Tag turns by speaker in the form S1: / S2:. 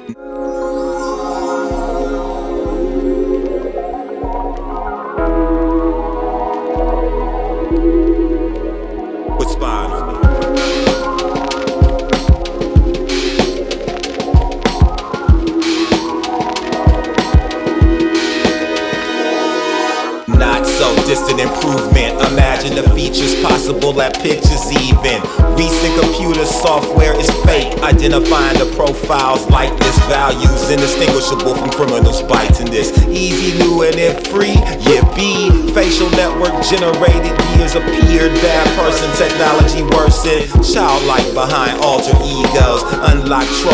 S1: With Spine. Not so distant improvement. Imagine the features possible at pictures even. Recent computer software is fake, identifying the profiles, likeness, values indistinguishable from criminal spites. In this easy, new, and if free, yeah, be facial network generated years appeared. Bad person technology worsen. Childlike behind alter egos. Unlock